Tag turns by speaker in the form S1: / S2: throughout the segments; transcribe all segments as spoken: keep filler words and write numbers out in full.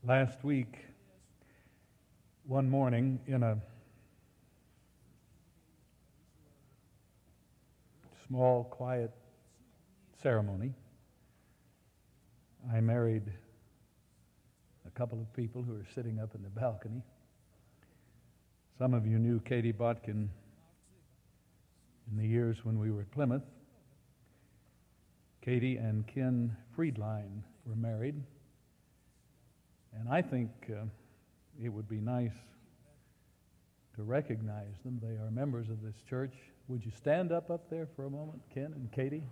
S1: Last week, one morning, in a small, quiet ceremony, I married a couple of people who are sitting up in the balcony. Some of you knew Katie Botkin in the years when we were at Plymouth. Katie and Ken Friedline were married. And I think uh, it would be nice to recognize them. They are members of this church. Would you stand up up there for a moment, Ken and Katie?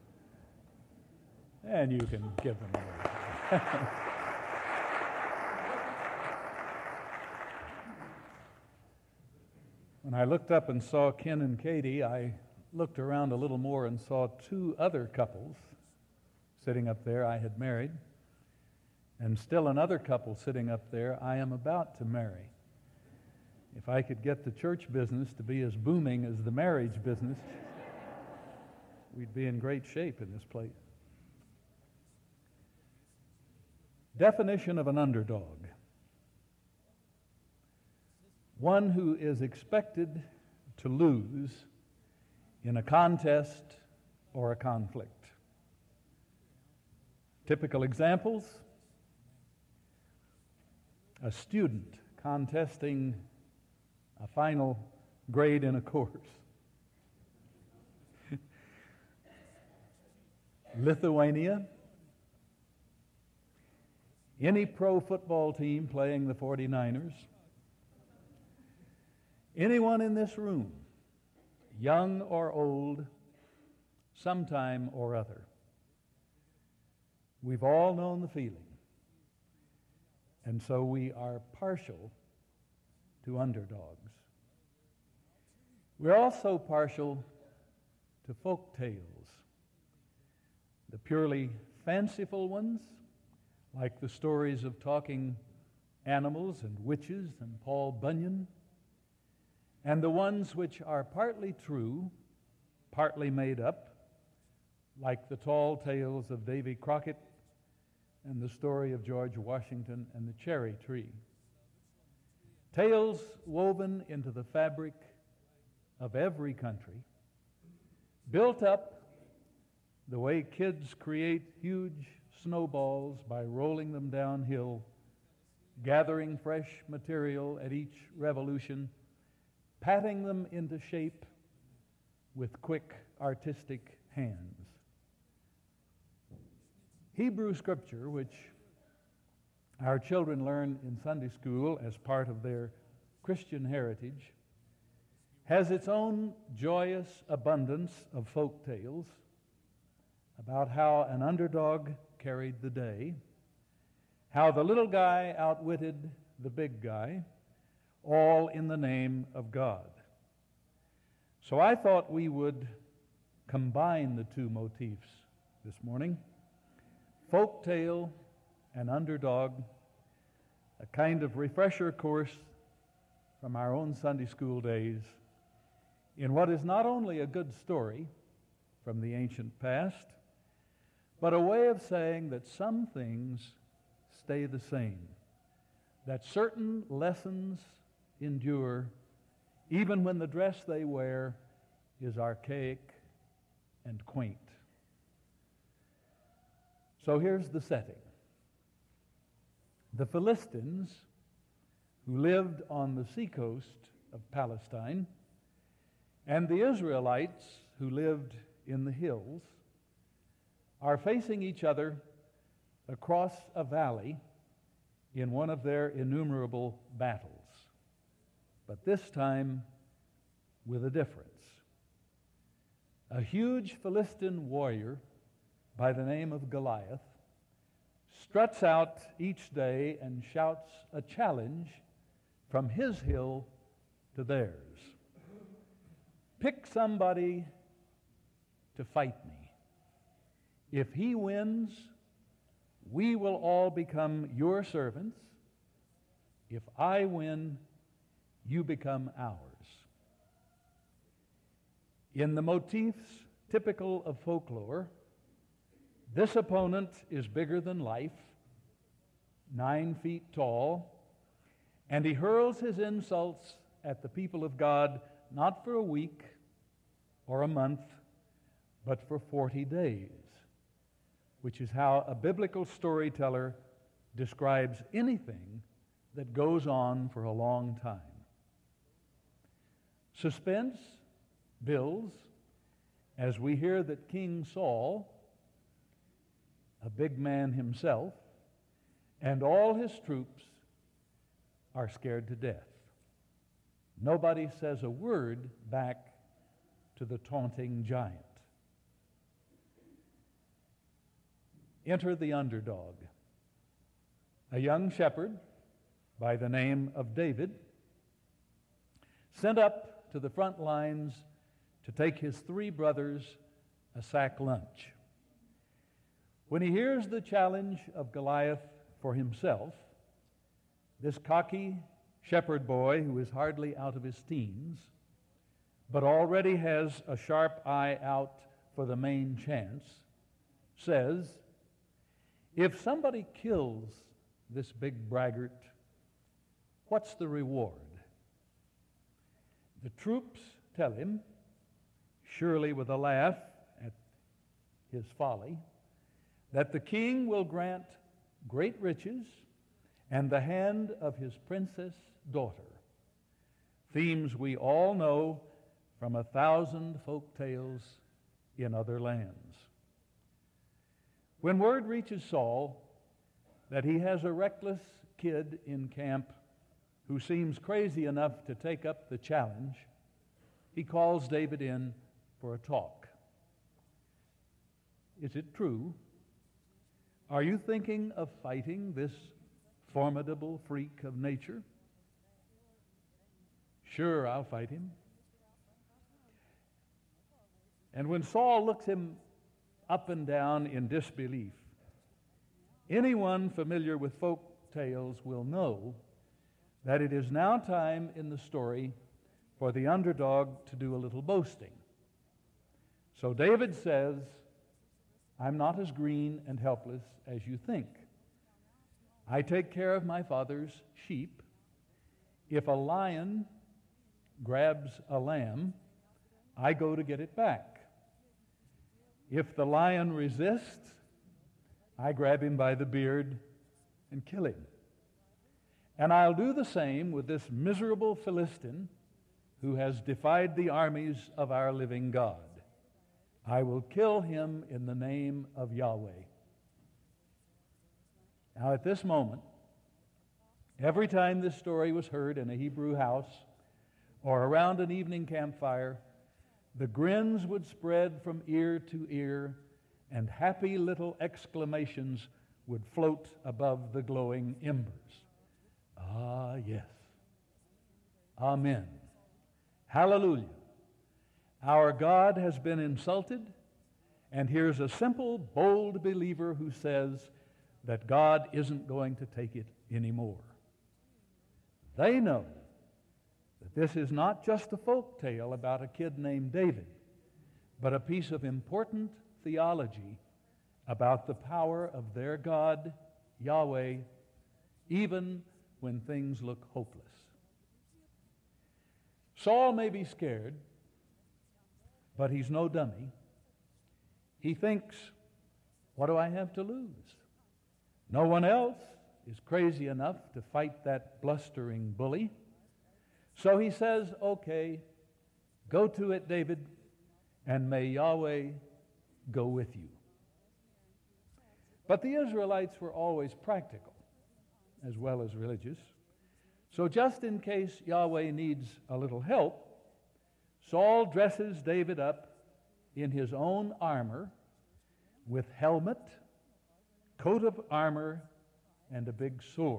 S1: And you can give them a wave. When I looked up and saw Ken and Katie, I looked around a little more and saw two other couples sitting up there I had married, and still another couple sitting up there I am about to marry. If I could get the church business to be as booming as the marriage business, we'd be in great shape in this place. Definition of an underdog: one who is expected to lose in a contest or a conflict. Typical examples: a student contesting a final grade in a course. Lithuania. Any pro football team playing the forty-niners. Anyone in this room, young or old, sometime or other. We've all known the feeling. And so we are partial to underdogs. We're also partial to folk tales. The purely fanciful ones, like the stories of talking animals and witches and Paul Bunyan, and the ones which are partly true, partly made up, like the tall tales of Davy Crockett and the story of George Washington and the cherry tree. Tales woven into the fabric of every country, built up the way kids create huge snowballs by rolling them downhill, gathering fresh material at each revolution, patting them into shape with quick artistic hands. Hebrew Scripture, which our children learn in Sunday school as part of their Christian heritage, has its own joyous abundance of folk tales about how an underdog carried the day, how the little guy outwitted the big guy, all in the name of God. So I thought we would combine the two motifs this morning: folk tale and underdog, a kind of refresher course from our own Sunday school days in what is not only a good story from the ancient past, but a way of saying that some things stay the same, that certain lessons endure even when the dress they wear is archaic and quaint. So here's the setting. The Philistines, who lived on the seacoast of Palestine, and the Israelites, who lived in the hills, are facing each other across a valley in one of their innumerable battles. But this time with a difference. A huge Philistine warrior by the name of Goliath struts out each day and shouts a challenge from his hill to theirs. Pick somebody to fight me. If he wins, we will all become your servants. If I win, you become ours. In the motifs typical of folklore, this opponent is bigger than life, nine feet tall, and he hurls his insults at the people of God not for a week or a month, but for forty days, which is how a biblical storyteller describes anything that goes on for a long time. Suspense builds as we hear that King Saul, a big man himself, and all his troops are scared to death. Nobody says a word back to the taunting giant. Enter the underdog, a young shepherd by the name of David, sent up to the front lines to take his three brothers a sack lunch. When he hears the challenge of Goliath for himself, this cocky shepherd boy, who is hardly out of his teens, but already has a sharp eye out for the main chance, says, "If somebody kills this big braggart, what's the reward?" The troops tell him, surely with a laugh at his folly, that the king will grant great riches and the hand of his princess daughter, themes we all know from a thousand folk tales in other lands. When word reaches Saul that he has a reckless kid in camp who seems crazy enough to take up the challenge, he calls David in for a talk. Is it true? Are you thinking of fighting this formidable freak of nature? Sure, I'll fight him. And when Saul looks him up and down in disbelief, anyone familiar with folk tales will know that it is now time in the story for the underdog to do a little boasting. So David says, "I'm not as green and helpless as you think. I take care of my father's sheep. If a lion grabs a lamb, I go to get it back. If the lion resists, I grab him by the beard and kill him. And I'll do the same with this miserable Philistine who has defied the armies of our living God. I will kill him in the name of Yahweh." Now, at this moment, every time this story was heard in a Hebrew house or around an evening campfire, the grins would spread from ear to ear, and happy little exclamations would float above the glowing embers. Ah, yes. Amen. Hallelujah. Our God has been insulted, and here's a simple, bold believer who says that God isn't going to take it anymore. They know that this is not just a folk tale about a kid named David, but a piece of important theology about the power of their God, Yahweh, even when things look hopeless. Saul may be scared, but he's no dummy. He thinks, what do I have to lose? No one else is crazy enough to fight that blustering bully. So he says, okay, go to it, David, and may Yahweh go with you. But the Israelites were always practical as well as religious. So just in case Yahweh needs a little help, Saul dresses David up in his own armor with helmet, coat of armor, and a big sword.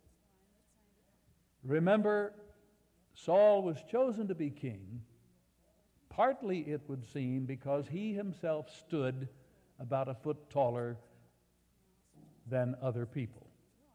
S1: Remember, Saul was chosen to be king, partly, it would seem, because he himself stood about a foot taller than other people.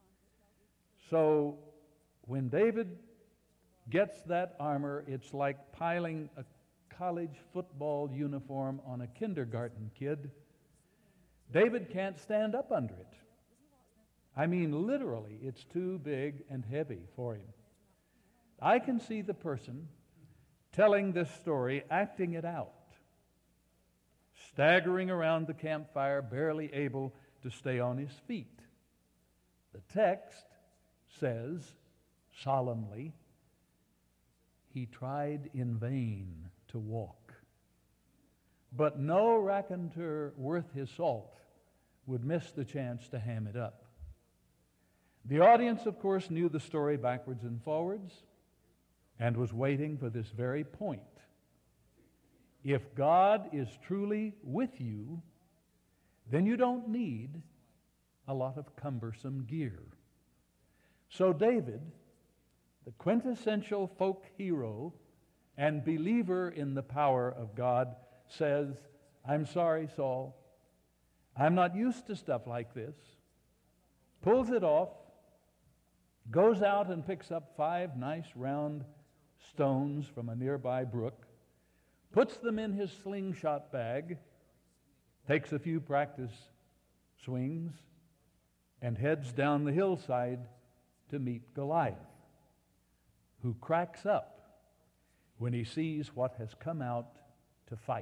S1: So when David gets that armor, it's like piling a college football uniform on a kindergarten kid. David can't stand up under it. I mean, literally, it's too big and heavy for him. I can see the person telling this story acting it out, staggering around the campfire, barely able to stay on his feet. The text says solemnly, he tried in vain to walk. But no raconteur worth his salt would miss the chance to ham it up. The audience, of course, knew the story backwards and forwards and was waiting for this very point. If God is truly with you, then you don't need a lot of cumbersome gear. So David, the quintessential folk hero and believer in the power of God, says, I'm sorry, Saul. I'm not used to stuff like this. Pulls it off, goes out and picks up five nice round stones from a nearby brook, puts them in his slingshot bag, takes a few practice swings, and heads down the hillside to meet Goliath, who cracks up when he sees what has come out to fight.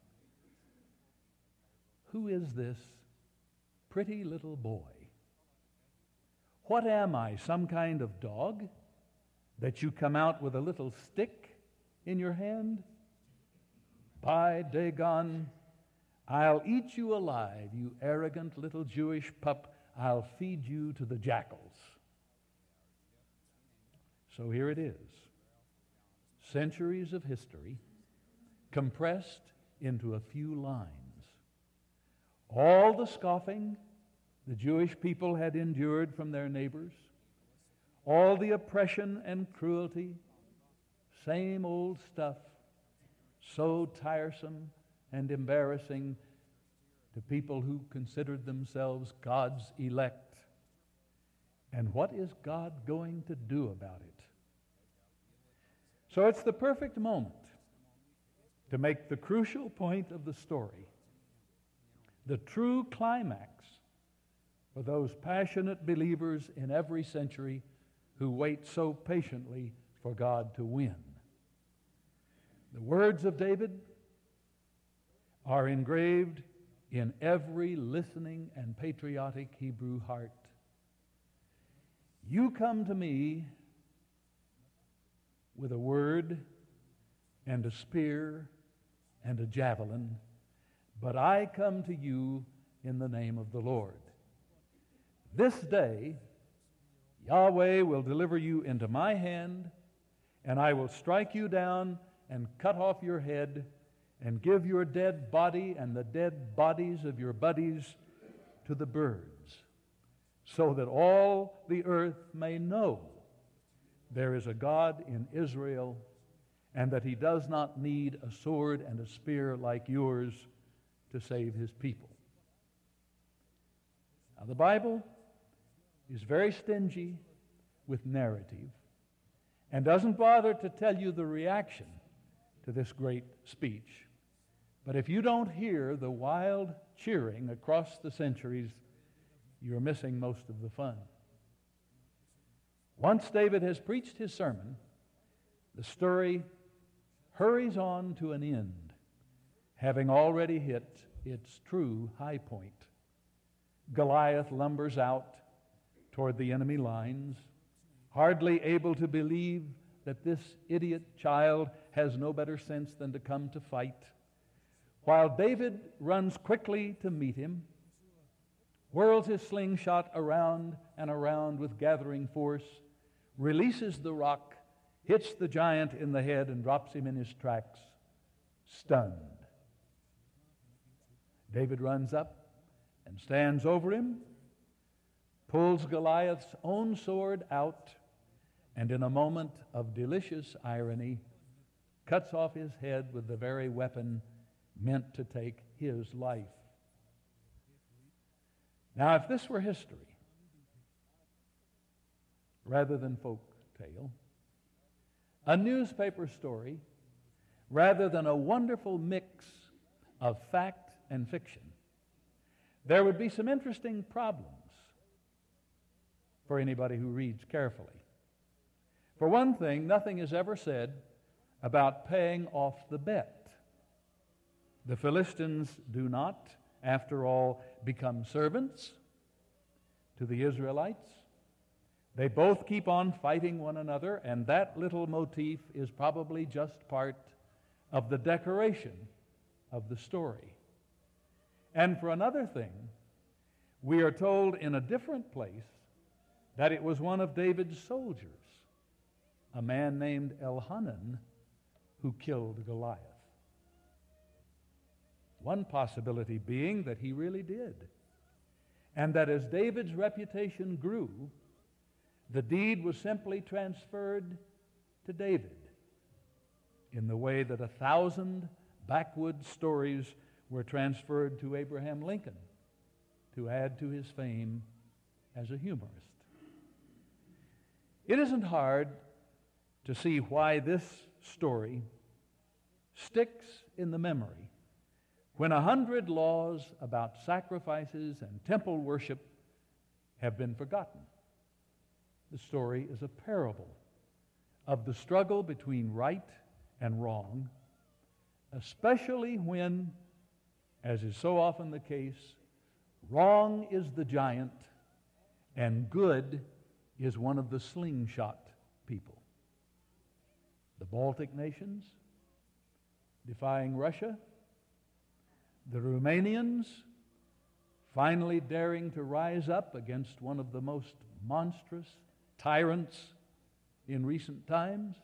S1: Who is this pretty little boy? What am I, some kind of dog, that you come out with a little stick in your hand? By Dagon, I'll eat you alive, you arrogant little Jewish pup. I'll feed you to the jackals. So here it is. Centuries of history compressed into a few lines. All the scoffing the Jewish people had endured from their neighbors, all the oppression and cruelty, same old stuff, so tiresome and embarrassing to people who considered themselves God's elect. And what is God going to do about it? So it's the perfect moment to make the crucial point of the story, the true climax for those passionate believers in every century who wait so patiently for God to win. The words of David are engraved in every listening and patriotic Hebrew heart. You come to me with a word and a spear and a javelin, but I come to you in the name of the Lord. This day, Yahweh will deliver you into my hand, and I will strike you down and cut off your head and give your dead body and the dead bodies of your buddies to the birds, so that all the earth may know there is a God in Israel and that he does not need a sword and a spear like yours to save his people. Now, the Bible is very stingy with narrative and doesn't bother to tell you the reaction to this great speech. But if you don't hear the wild cheering across the centuries, you're missing most of the fun. Once David has preached his sermon, the story hurries on to an end, having already hit its true high point. Goliath lumbers out toward the enemy lines, hardly able to believe that this idiot child has no better sense than to come to fight, while David runs quickly to meet him, whirls his slingshot around and around with gathering force, releases the rock, hits the giant in the head, and drops him in his tracks, stunned. David runs up and stands over him, pulls Goliath's own sword out, and in a moment of delicious irony, cuts off his head with the very weapon meant to take his life. Now, if this were history rather than folk tale, a newspaper story rather than a wonderful mix of fact and fiction, there would be some interesting problems. for anybody who reads carefully. For one thing, nothing is ever said about paying off the bet. The Philistines do not, after all, become servants to the Israelites. They both keep on fighting one another, and that little motif is probably just part of the decoration of the story. And for another thing, we are told in a different place that it was one of David's soldiers, a man named Elhanan, who killed Goliath. One possibility being that he really did, and that as David's reputation grew, the deed was simply transferred to David in the way that a thousand backwoods stories were transferred to Abraham Lincoln to add to his fame as a humorist. It isn't hard to see why this story sticks in the memory when a hundred laws about sacrifices and temple worship have been forgotten. The story is a parable of the struggle between right and wrong, especially when, as is so often the case, wrong is the giant and good is one of the slingshot people. The Baltic nations defying Russia, the Romanians finally daring to rise up against one of the most monstrous tyrants in recent times.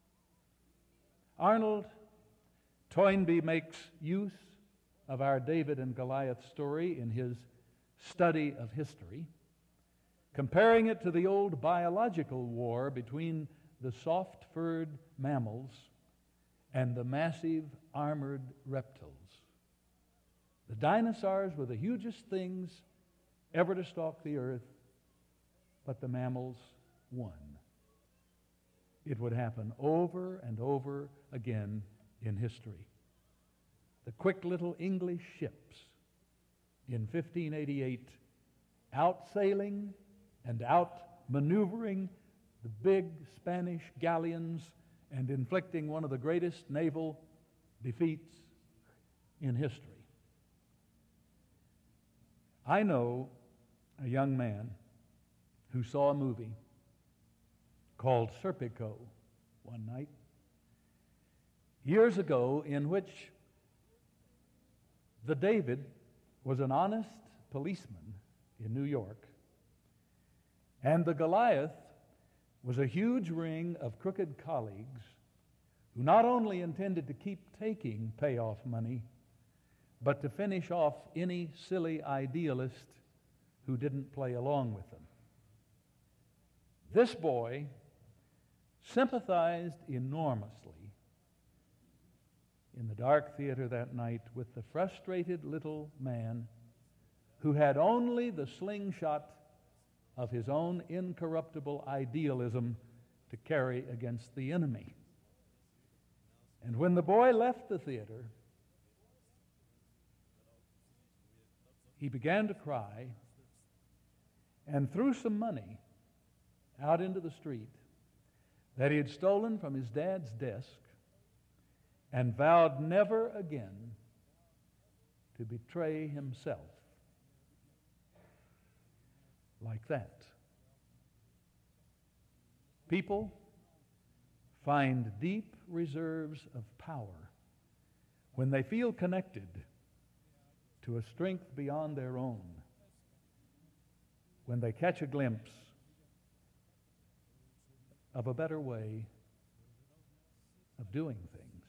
S1: Arnold Toynbee makes use of our David and Goliath story in his study of history, comparing it to the old biological war between the soft-furred mammals and the massive armored reptiles. The dinosaurs were the hugest things ever to stalk the earth, but the mammals won. It would happen over and over again in history. The quick little English ships in fifteen eighty-eight outsailing and outmaneuvering the big Spanish galleons and inflicting one of the greatest naval defeats in history. I know a young man who saw a movie called Serpico one night years ago, in which the David was an honest policeman in New York, and the Goliath was a huge ring of crooked colleagues who not only intended to keep taking payoff money, but to finish off any silly idealist who didn't play along with them. This boy sympathized enormously in the dark theater that night with the frustrated little man who had only the slingshot of his own incorruptible idealism to carry against the enemy. And when the boy left the theater, he began to cry and threw some money out into the street that he had stolen from his dad's desk and vowed never again to betray himself like that. People find deep reserves of power when they feel connected to a strength beyond their own, when they catch a glimpse of a better way of doing things.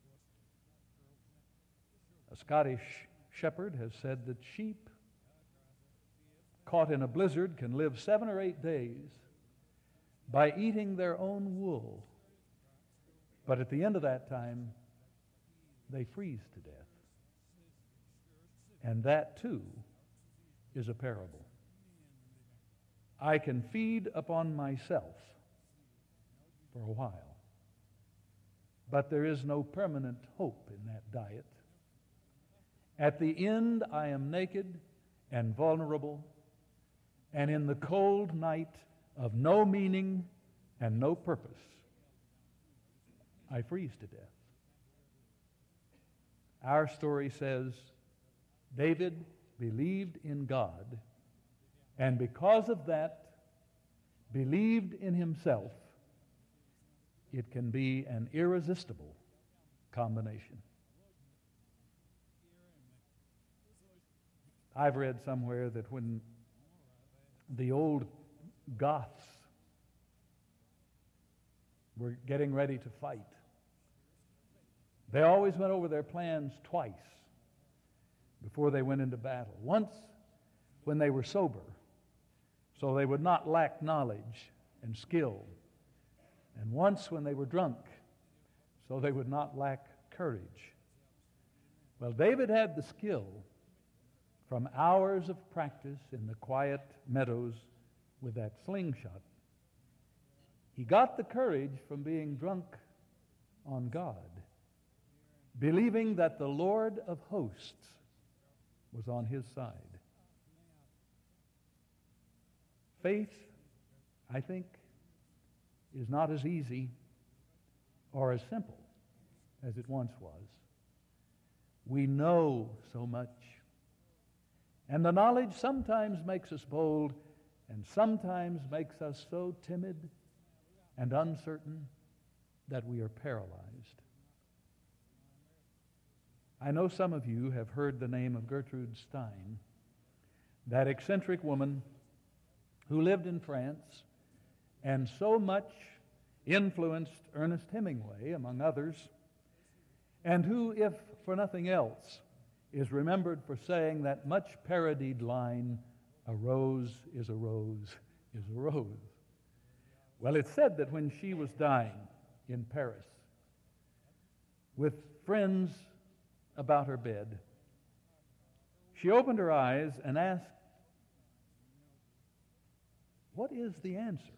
S1: A Scottish shepherd has said that sheep caught in a blizzard can live seven or eight days by eating their own wool, but at the end of that time, they freeze to death. And that, too, is a parable. I can feed upon myself for a while, but there is no permanent hope in that diet. At the end, I am naked and vulnerable, and in the cold night, of no meaning and no purpose, I freeze to death. Our story says David believed in God, and because of that, believed in himself. It can be an irresistible combination. I've read somewhere that when the old Goths were getting ready to fight, they always went over their plans twice before they went into battle. Once when they were sober, so they would not lack knowledge and skill. And once when they were drunk, so they would not lack courage. Well, David had the skill from hours of practice in the quiet meadows with that slingshot. He got the courage from being drunk on God, believing that the Lord of hosts was on his side. Faith, I think, is not as easy or as simple as it once was. We know so much, and the knowledge sometimes makes us bold and sometimes makes us so timid and uncertain that we are paralyzed. I know some of you have heard the name of Gertrude Stein, that eccentric woman who lived in France and so much influenced Ernest Hemingway, among others, and who, if for nothing else, is remembered for saying that much parodied line, "A rose is a rose is a rose." Well, it's said that when she was dying in Paris, with friends about her bed, she opened her eyes and asked, "What is the answer?"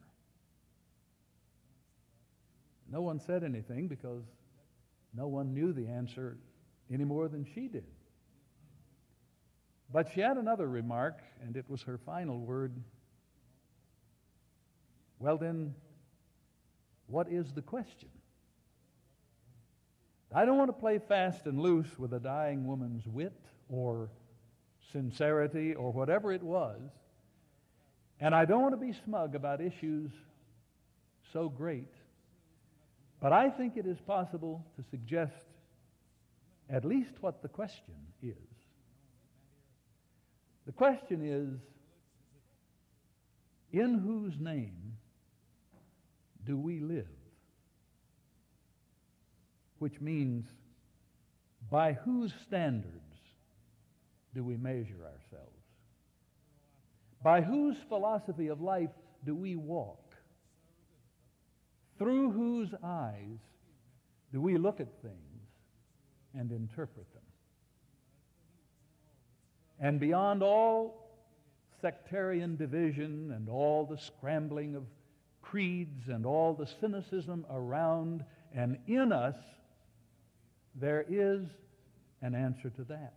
S1: No one said anything because no one knew the answer any more than she did. But she had another remark, and it was her final word. "Well then, what is the question?" I don't want to play fast and loose with a dying woman's wit or sincerity or whatever it was, and I don't want to be smug about issues so great, but I think it is possible to suggest at least what the question is. The question is, in whose name do we live? Which means, by whose standards do we measure ourselves? By whose philosophy of life do we walk? Through whose eyes do we look at things and interpret them? And beyond all sectarian division and all the scrambling of creeds and all the cynicism around and in us, there is an answer to that.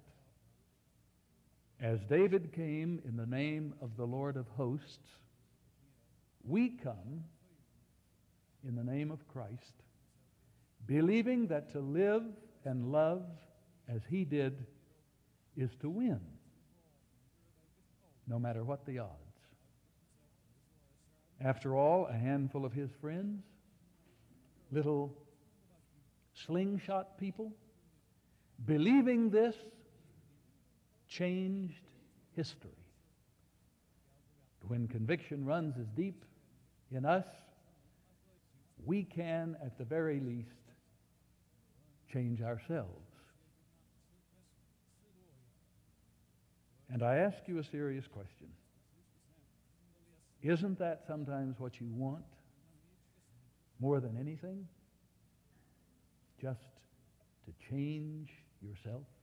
S1: As David came in the name of the Lord of hosts, we come in the name of Christ, believing that to live and love as he did is to win, no matter what the odds. After all, a handful of his friends, little slingshot people, believing this changed history. When conviction runs as deep in us, we can, at the very least, change ourselves. And I ask you a serious question. Isn't that sometimes what you want more than anything? Just to change yourself?